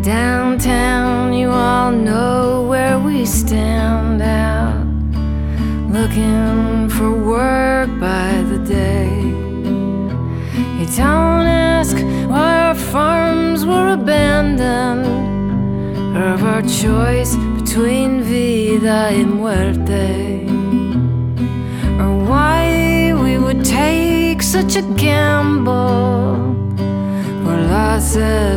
Downtown, you all know where we stand out, looking for work by the day. You don't ask why our farms were abandoned, or of our choice between vida y muerte, or why we would take such a gamble. Por la